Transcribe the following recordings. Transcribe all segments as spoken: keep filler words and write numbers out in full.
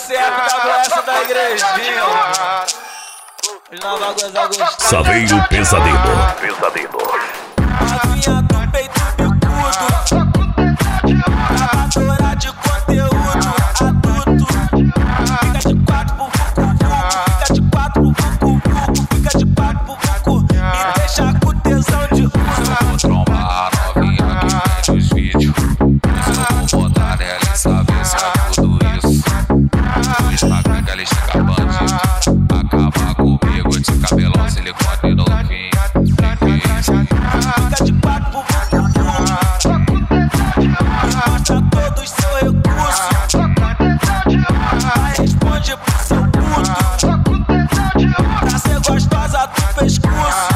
S F W S da igrejinha. Hoje nós vamos gozar gostoso. Saveiro Pesadelo. Pesadelo. Novinha do peito bicudo, gravadora de conteúdo adulto. Fica de quatro pro vucu-vucu, fica de quatro pro vucu-vucu, fica de quatro pro vucu, me deixa com tesão de uso. Vou trombar a novinha que vende os vídeos. Mas eu vou botar nela e saber se é tudo isso. No Instagram que ela estica bandido, acaba comigo de cabelão, silicone novinho. Fica de quatro pro vucu-vucu, mostra todos seu recurso. Aí responde pro seu puto, pra ser gostosa do pescoço.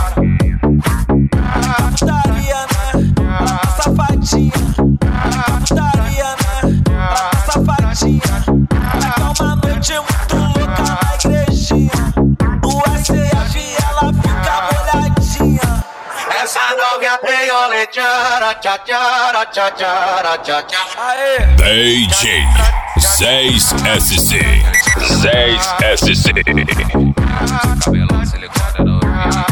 Putaria, né? Ela tá safadinha. Putaria, né? Ela tá safadinha. Ela quer uma noite muito louca na igrejinha. No S F ela fica molhadinha. Essa novinha tem olê, tchara, tchá, tchara, tchá, tchara, tchá, tchá. Aê! D J seis S C. seis S C. Cabelão, silicone novinho.